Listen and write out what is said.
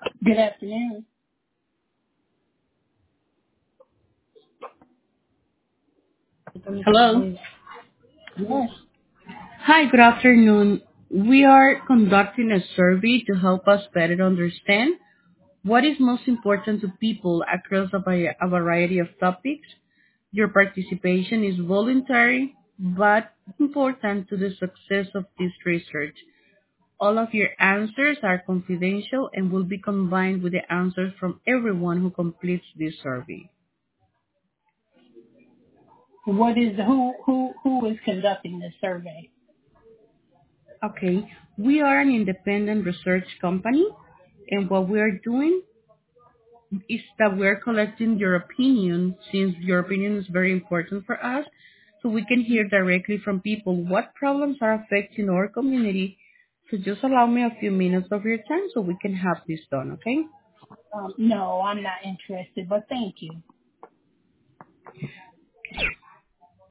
Good afternoon. Hello. Yes. Hi, good afternoon. We are conducting a survey to help us better understand what is most important to people across a variety of topics. Your participation is voluntary but important to the success of this research. All of your answers are confidential and will be combined with the answers from everyone who completes this survey. What is who is conducting this survey? Okay, we are an independent research company, and what we are doing is that we're collecting your opinion, since your opinion is very important for us, so we can hear directly from people what problems are affecting our community. So just allow me a few minutes of your time so we can have this done, okay? No, I'm not interested, but thank you.